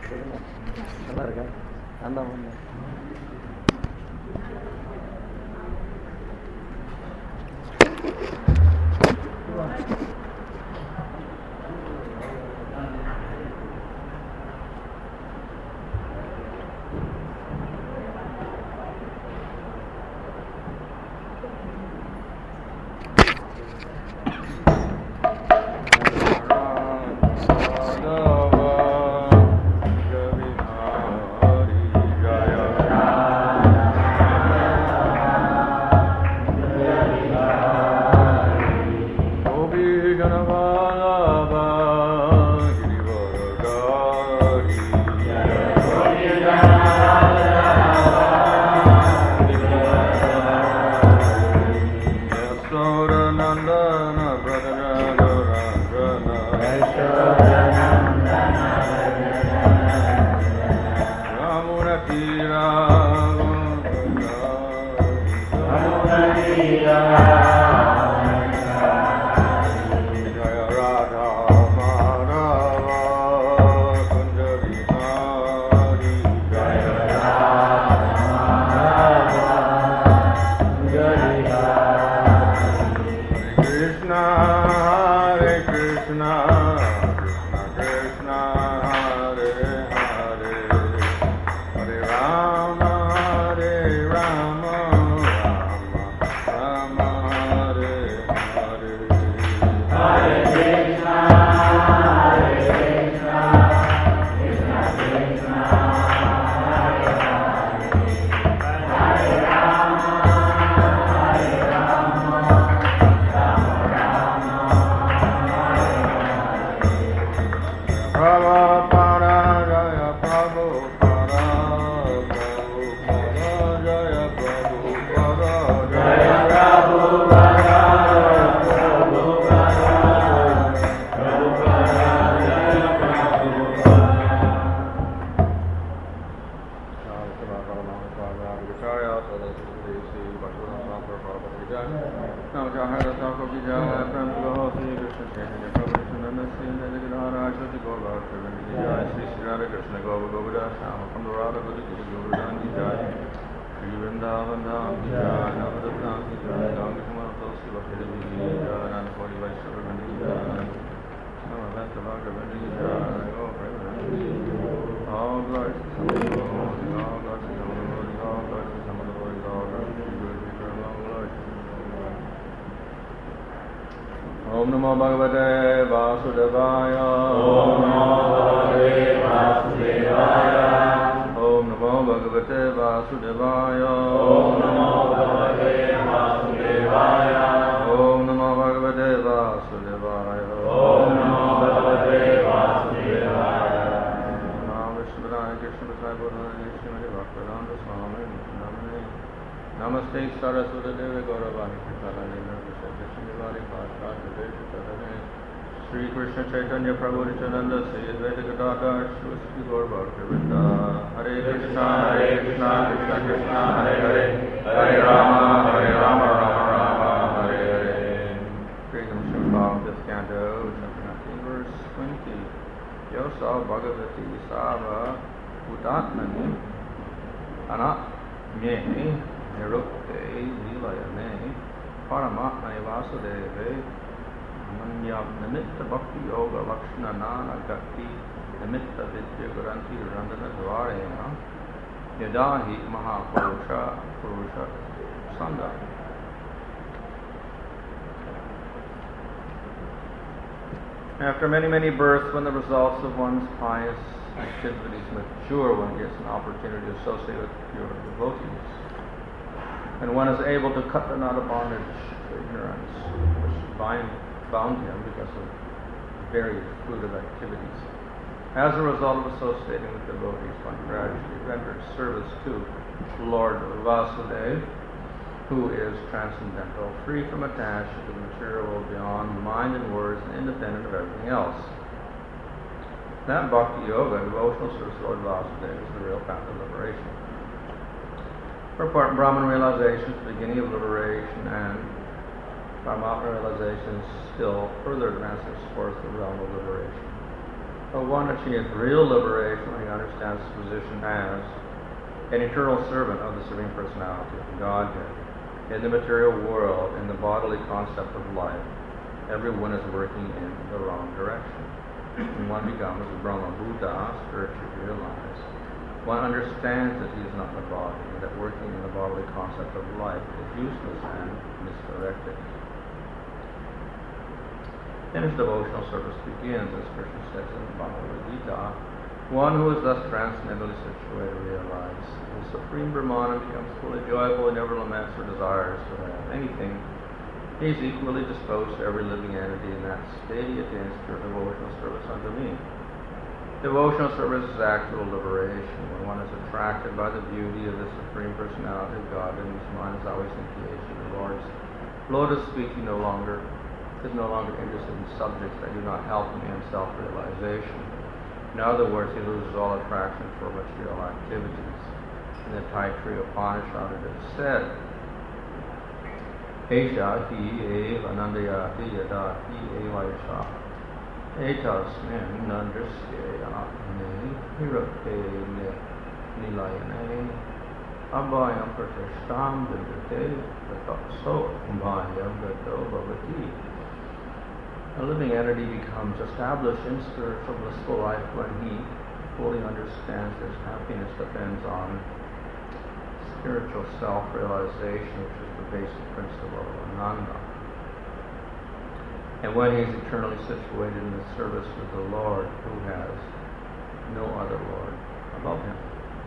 நல்லா இருக்கா? அந்த Om Namo Bhagavate Vasudevaya. Om Namo Bhagavate Vasudevaya. Om Namo Bhagavate Vasudevaya. Om Namo Bhagavate Vasudevaya. Om Namo Bhagavate Vasudevaya. Om Namo Bhagavate Vasudevaya. Namo Vishwadaya Krishna Vasaya Bodhaya Srimati Bhaktivedanta Swami Namane. Namaste Saraswati Devi Gauravani Krishna Sri Krishna Chaitanya Prabhu Nityananda Sri Advaita Gadadhar Sri Gaur Bhaktivinoda Hare Krishna Krishna Krishna Hare Hare Hare Rama Rama Rama Hare Hare. Freedom Shambhav this canto, chapter 19, verse 20. Yosa Bhagavati Sava Udatmani Anatmye Nirukte Vilayane Paramatmane Vasudeve Manyam Nimitta Bhakti Yoga Lakshana Nana Gati Nimitta Vidya Guranti Randana Dvarena Yadahi Mahapurusha Sanda. After many births, when the results of one's pious activities mature, one gets an opportunity to associate with pure devotees. And one is able to cut the knot of bondage, ignorance, which bound him because of various fruitive activities. As a result of associating with devotees, one gradually renders service to Lord Vasudeva, who is transcendental, free from attachment to the material world, beyond mind and words, and independent of everything else. That Bhakti Yoga, devotional service to Lord Vasudeva, is the real path of liberation. For Brahman realization is the beginning of liberation, and Paramatma realization still further advances towards the realm of liberation. One achieves real liberation when he understands his position as an eternal servant of the Supreme Personality, Godhead. In the material world, in the bodily concept of life, everyone is working in the wrong direction. When one becomes a Brahma Buddha, spiritually realized, one understands that he is not the body, and that working in the bodily concept of life is useless and misdirected. Then his devotional service begins, as Krishna says in the Bhagavad Gita. One who is thus transcendently situated realizes the Supreme Brahmana becomes fully joyful and never laments or desires to have anything. He is equally disposed to every living entity in that state he attains through devotional service unto me. Devotional service is actual liberation. When one is attracted by the beauty of the Supreme Personality of God, and his mind is always engaged in the Lord's lotus feet, he is no longer interested in subjects that do not help him in self-realization. In other words, he loses all attraction for material activities. In the Taittiriya Upanishad it is said, Esha hi eva nandayati yada hi eva yasha etasmin nandrisya ne hirate ne nilayane abhayam pratishtam vindate so abhayam gato bhavati. A living entity becomes established in spiritual blissful life when he fully understands that his happiness depends on spiritual self-realization, which is the basic principle of Ananda. And when he is eternally situated in the service of the Lord, who has no other Lord above him.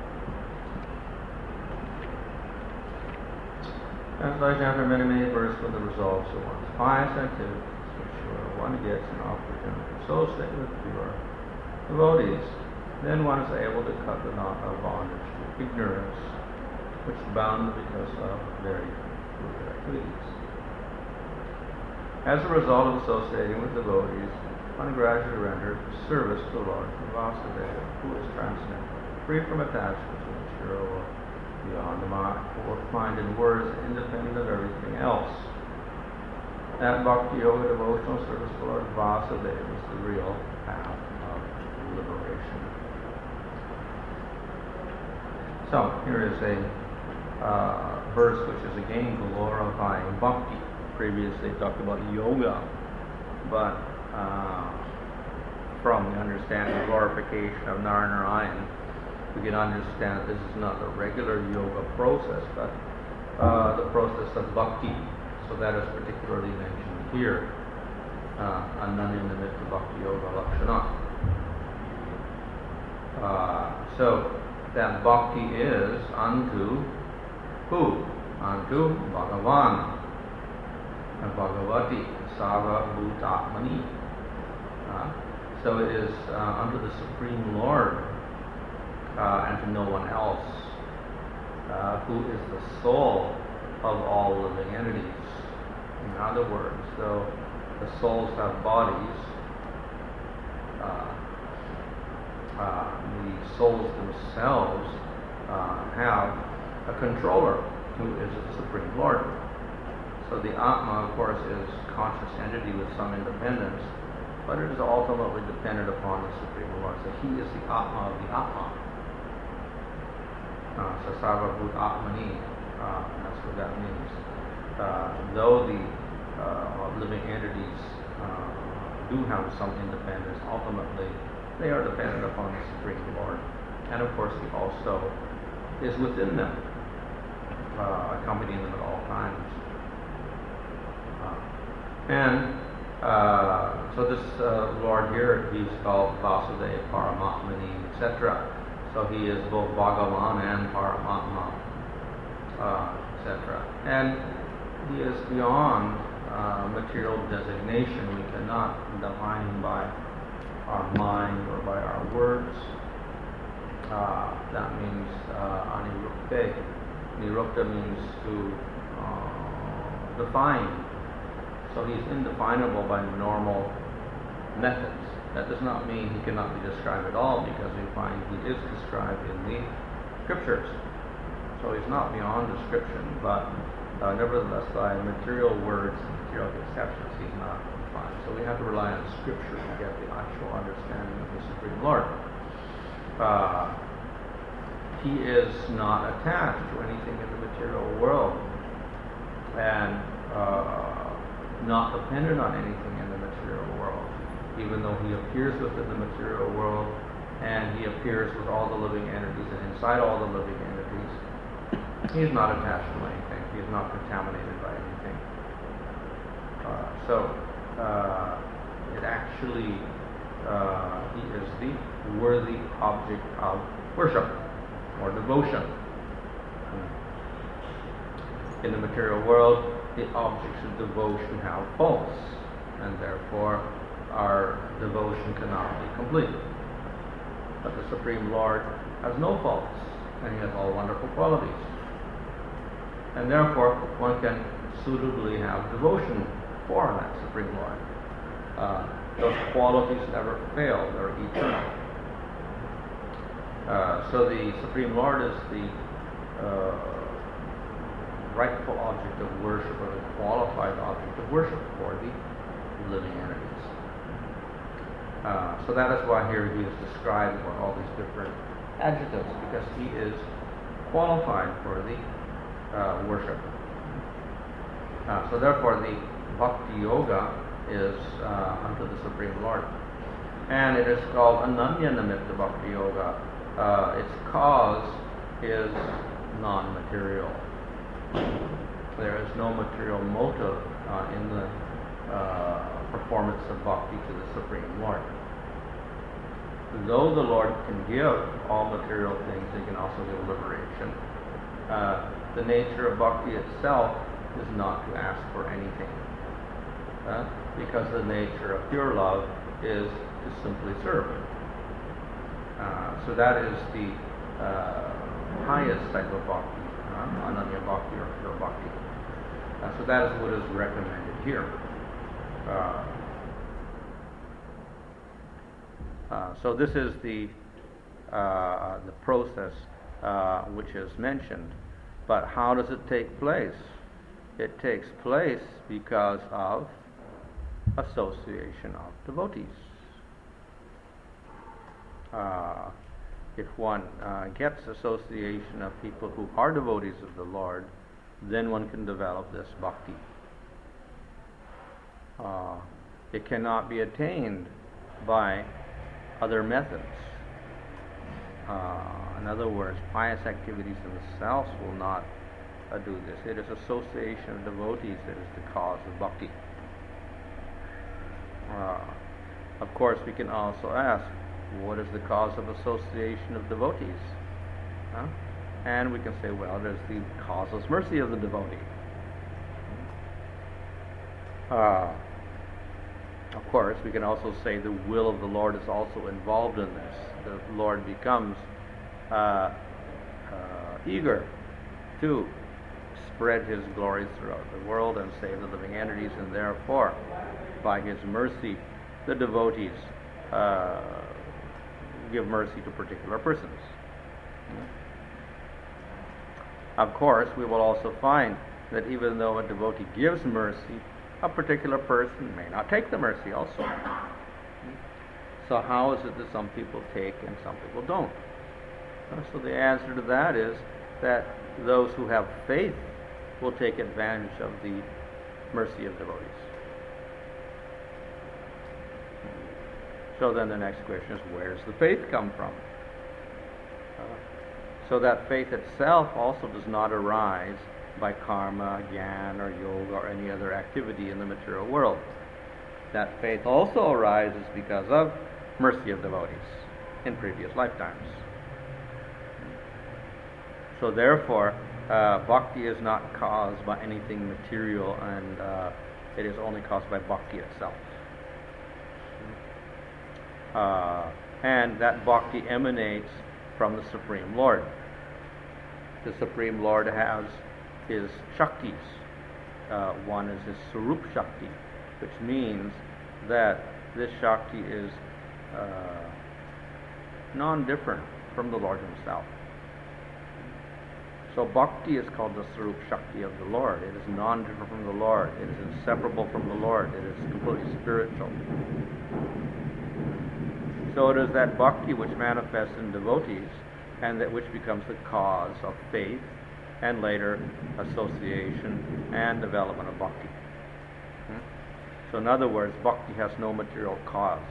As I after many verses with the results of one's pious activities, one gets an opportunity to associate with pure devotees. Then one is able to cut the knot of bondage to ignorance, which is bound because of very foolish activities. As a result of associating with devotees, one gradually renders service to the Lord Vasudeva, who is transcendent, free from attachment to material or beyond the mind and words, independent of everything else. That Bhakti Yoga devotional service to Lord Vasudeva is the real path of liberation. So, here is a verse which is again glorifying Bhakti. Previously talked about yoga, but from the understanding of glorification of Narayana, we can understand that this is not the regular yoga process, but the process of Bhakti. So that is particularly mentioned here. Ananya-nimitta Bhakti Yoga Lakshana. So that Bhakti is unto who? Unto Bhagavan and Bhagavati, Sava Bhutatmani. So it is unto the Supreme Lord and to no one else, who is the soul of all living entities. In other words, though the souls have bodies, the souls themselves have a controller who is the Supreme Lord. So the Atma, of course, is conscious entity with some independence, but it is ultimately dependent upon the Supreme Lord. So he is the Atma of the Atma. So Sarvabhut Atmani, that's what that means. Though the living entities do have some independence, ultimately they are dependent upon the Supreme Lord. And of course, he also is within them, accompanying them at all times. So this Lord here, he's called Vasudeva, Paramatmani, etc. So he is both Bhagavan and Paramatma, etc. And he is beyond material designation. We cannot define him by our mind or by our words. That means anirukte. Nirukta means to define. So he's indefinable by normal methods. That does not mean he cannot be described at all, because we find he is described in the scriptures. So he's not beyond description, but nevertheless by material words and material conceptions he's not defined. So we have to rely on scripture to get the actual understanding of the Supreme Supreme Lord. He is not attached to anything in the material world and not dependent on anything in the material world, even though he appears within the material world and he appears with all the living entities and inside all the living entities. He's not attached to anything. He's not contaminated by anything. It actually, he is the worthy object of worship or devotion. In the material world, the objects of devotion have faults, and therefore our devotion cannot be complete. But the Supreme Lord has no faults, and he has all wonderful qualities. And therefore, one can suitably have devotion for that Supreme Lord. Those qualities never fail, they're eternal. So the Supreme Lord is the rightful object of worship, or the qualified object of worship for the living entities. So that is why here he is described with all these different adjectives, because he is qualified for the worship. So therefore the Bhakti Yoga is unto the Supreme Lord. And it is called Ananya Nimitta Bhakti Yoga. Its cause is non-material. There is no material motive in the performance of bhakti to the Supreme Lord. Though the Lord can give all material things, he can also give liberation. The nature of bhakti itself is not to ask for anything, because the nature of pure love is to simply serve. So that is the highest type of bhakti, Ananya Bhakti or pure bhakti. So that is what is recommended here. So this is the process which is mentioned. But how does it take place? It takes place because of association of devotees. If one gets association of people who are devotees of the Lord, then one can develop this bhakti. It cannot be attained by other methods. In other words, pious activities themselves will not do this. It is association of devotees that is the cause of bhakti. Of course, we can also ask, what is the cause of association of devotees? And we can say, well, there's the causeless mercy of the devotee. Of course, we can also say the will of the Lord is also involved in this. The Lord becomes eager to spread his glory throughout the world and save the living entities, and therefore, by his mercy, the devotees give mercy to particular persons. Of course, we will also find that even though a devotee gives mercy, a particular person may not take the mercy also. So how is it that some people take and some people don't? So the answer to that is that those who have faith will take advantage of the mercy of devotees. So then the next question is, where does the faith come from? So that faith itself also does not arise by karma, jnana, or yoga, or any other activity in the material world. That faith also arises because of mercy of devotees in previous lifetimes. So therefore, bhakti is not caused by anything material, and it is only caused by bhakti itself. And that bhakti emanates from the Supreme Lord. The Supreme Lord has his Shaktis. One is his Sarup Shakti, which means that this Shakti is non-different from the Lord himself. So bhakti is called the Sarup Shakti of the Lord. It is non-different from the Lord. It is inseparable from the Lord. It is completely spiritual. So it is that bhakti which manifests in devotees and that which becomes the cause of faith and later association and development of bhakti. So in other words, bhakti has no material cause.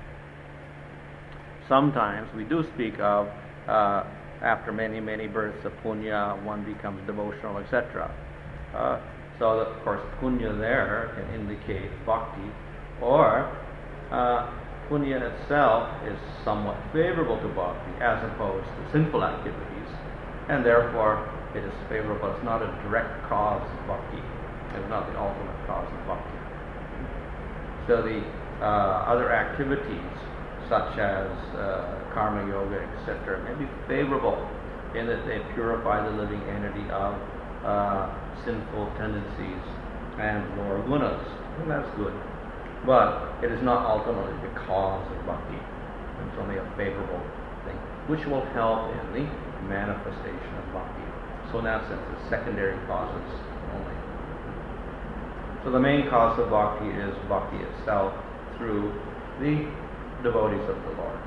Sometimes we do speak of after many, many births of punya, one becomes devotional, etc. So that, of course, punya there can indicate bhakti, or punya itself is somewhat favorable to bhakti as opposed to sinful activities, and therefore it is favorable. It's not a direct cause of bhakti. It's not the ultimate cause of bhakti. So the other activities, such as karma yoga, etc., may be favorable in that they purify the living entity of sinful tendencies and lower gunas. And that's good. But it is not ultimately the cause of bhakti. It's only a favorable thing, which will help in the manifestation of bhakti. So in that sense, it's secondary causes only. So the main cause of bhakti is bhakti itself through the devotees of the Lord.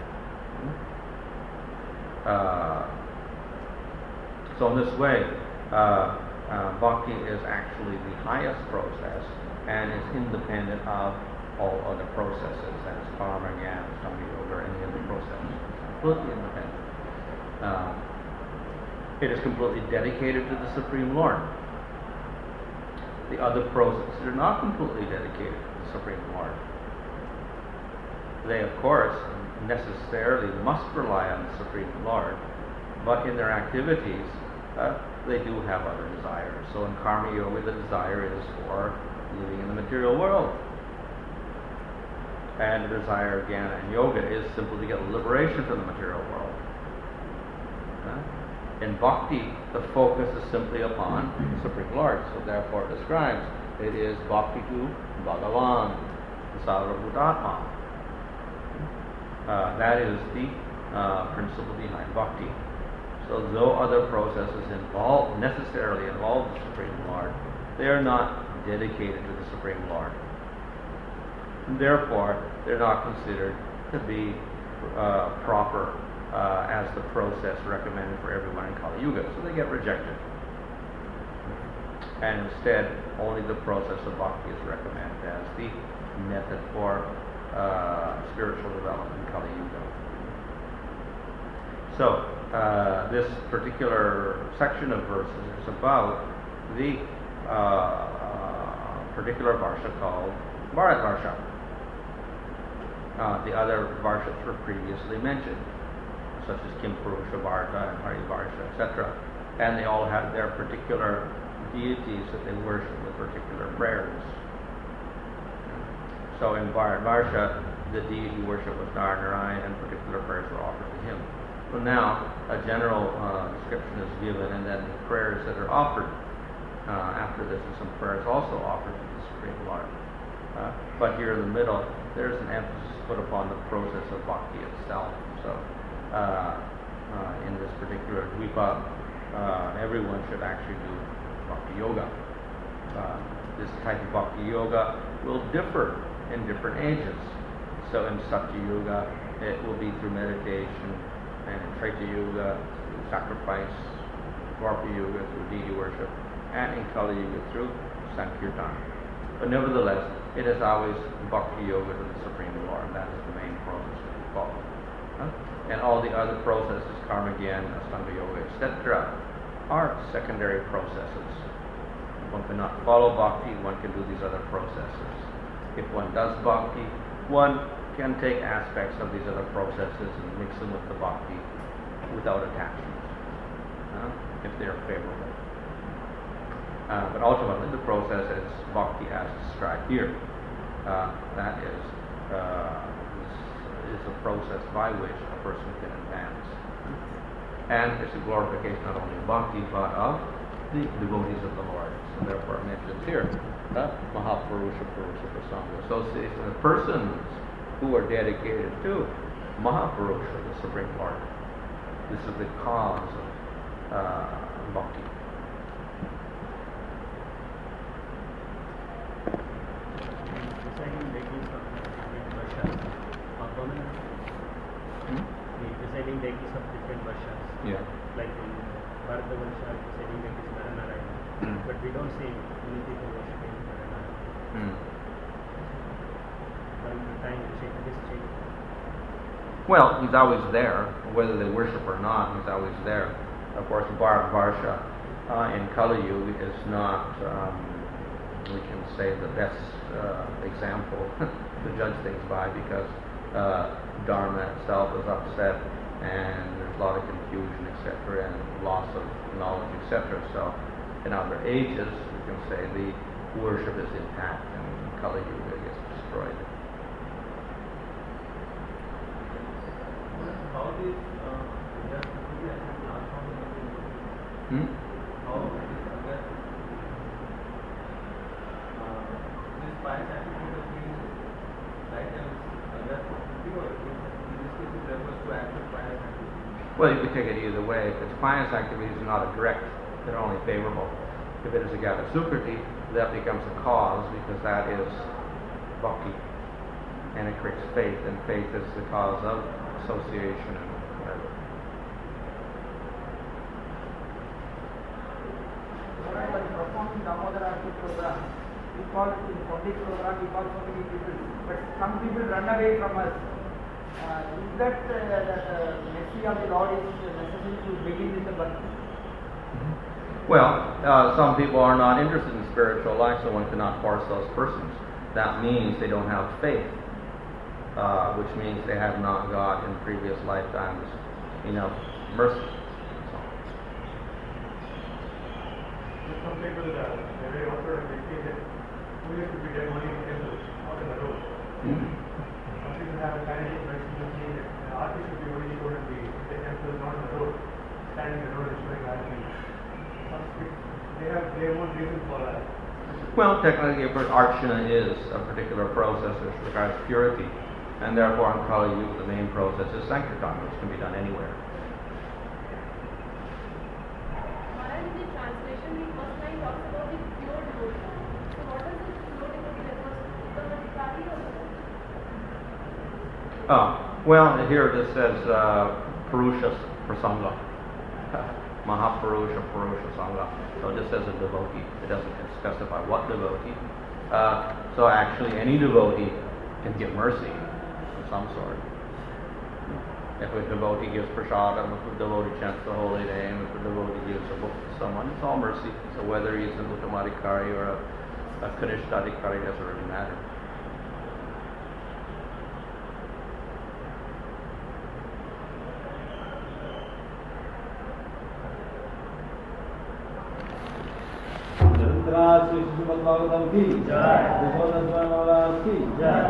So in this way, bhakti is actually the highest process and is independent of all other processes, as karma, jnana, ashtanga yoga, or any other process. Completely independent. It is completely dedicated to the Supreme Lord. The other processes are not completely dedicated to the Supreme Lord. They, of course, necessarily must rely on the Supreme Lord, but in their activities, they do have other desires. So in karma yoga, the desire is for living in the material world. And the desire, again, in yoga is simply to get liberation from the material world. In bhakti, the focus is simply upon the Supreme Lord. So therefore it describes, it is bhakti to Bhagavan, the Sarvabhutatma. That is the principle behind bhakti. So though other processes necessarily involve the Supreme Lord, they are not dedicated to the Supreme Lord. And therefore, they're not considered to be proper as the process recommended for everyone in Kali Yuga. So they get rejected. And instead, only the process of bhakti is recommended as the method for spiritual development in Kali Yuga. So, this particular section of verses is about the particular varsha called Bharat Varsha. The other varshas were previously mentioned, such as Kimpurusha Varta and Hari Varsha, etc. And they all had their particular deities that they worshiped with particular prayers. So in Bharat Varsha, the deity worship was Narayan, and particular prayers were offered to him. So now a general description is given, and then the prayers that are offered after this, and some prayers also offered to the Supreme Lord. But here in the middle, there's an emphasis put upon the process of bhakti itself. So in this particular dvipa, everyone should actually do bhakti yoga. This type of bhakti yoga will differ in different ages. So in Satya Yuga, it will be through meditation, and in Treta Yuga, through sacrifice, Dwapara Yuga, through deity worship, and in Kali Yuga, through Sankirtan. But nevertheless, it is always bhakti yoga to the Supreme Lord, and that is the main process that we follow. And all the other processes, karma gyan, ashtanga yoga, etc., are secondary processes. One cannot follow bhakti, one can do these other processes. If one does bhakti, one can take aspects of these other processes and mix them with the bhakti without attachment, if they are favorable. But ultimately, the process is bhakti as described here. That is a process by which a person can advance. And it's a glorification not only of bhakti, but of the devotees of the Lord. So therefore it mentions here, Mahapurusha, Purusha, Prasanga, association of persons who are dedicated to Mahapurusha, the Supreme Lord. This is the cause of bhakti. the presiding deities of different versions. Yeah. Like in Bharata Varsha, presiding deity is Naranarayana. But we don't see many people worshipping Naranarayana. But the time to change this change. Well, he's always there, whether they worship or not, he's always there. Of course, Bharata Varsha in Kali Yuga is not, we can say, the best example to judge things by, because Dharma itself is upset and there's a lot of confusion, etc., and loss of knowledge, etc. So, in other ages, we can say the worship is intact and Kali Yuga gets destroyed. How this this pious attitude of being like well, you could take it either way. If it's pious activities are not a direct, they're only favorable. If it is a gata sukriti, that becomes a cause, because that is bhakti, and it creates faith, and faith is the cause of association and whatever. Like performing Damodar Arti program, we call it in Pandit program, we call so many people, but some people run away from us. Is that mercy of the Lord is necessary to begin with the bhakti? Well, some people are not interested in spiritual life, so one cannot force those persons. That means they don't have faith, which means they have not got in previous lifetimes enough mercy. Some people, they very often say that who used to be dead only in temples, not in the road. Some people have a kinetic mercy to say that an artist should be only shown in the temple, not in the road, standing in the road and showing artistry. Some people, they have their own reason for that. Well, technically, of course, archana is a particular process which requires purity, and therefore in Kali Yuga the main process is sankirtan, which can be done anywhere. Oh, well, here this says Purusha Prasanga. Mahapurusha Purusha Sangha. So this says a devotee. It doesn't specify what devotee. So actually any devotee can get mercy of some sort. If a devotee gives prasadam, if a devotee chants the holy name, if a devotee gives a book to someone, it's all mercy. So whether he's an Uttamadikari or a Kanishthadikari doesn't really matter. Shri Shrimad Bhagavatam की जय, यशोदा महाराज की जय,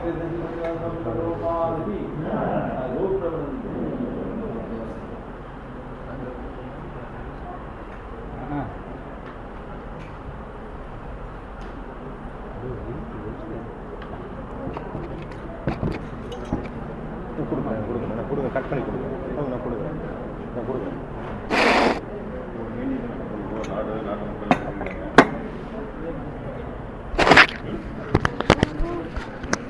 की கொடுங்க cut பண்ணி கொடுங்க நான் கொடுக்குறேன் நாடு மக்கள்